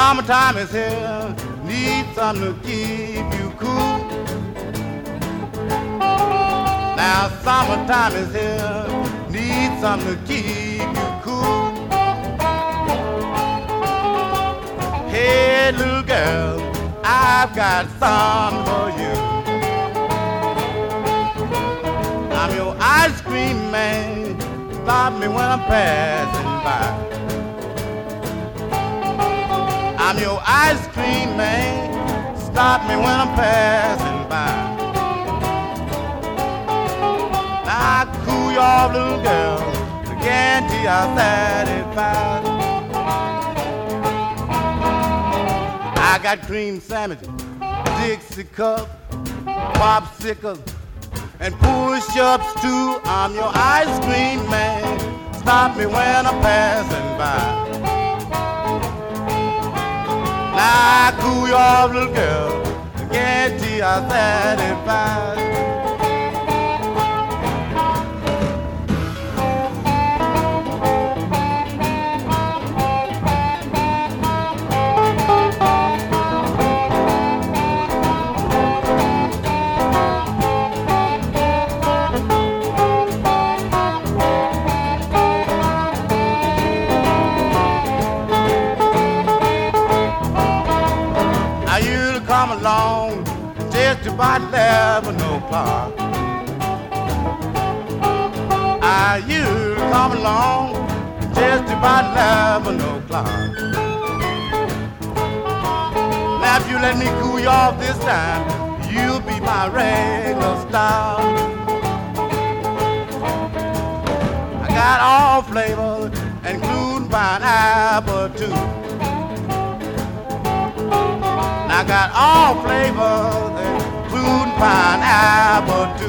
Summertime is here, need something to keep you cool. Now summertime is here, need something to keep you cool. Hey little girl, I've got something for you. I'm your ice cream man, stop me when I'm passing by. I'm your ice cream man, stop me when I'm passing by. Now I cool you off, little girl, to guarantee I'm satisfied. I got cream sandwiches, Dixie cup, popsicles, and push-ups too. I'm your ice cream man, stop me when I'm passing by. Now I cool you off, little girl, to guarantee I'm satisfied. Come along just about 11 o'clock. You come along just about 11 o'clock. Now if you let me cool you off this time, you'll be my regular star. I got all flavors, including pineapple too. I got all flavors, including pineapple too.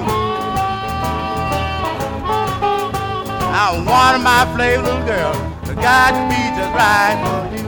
Now one of my flavors, little girl, got to be just right for you.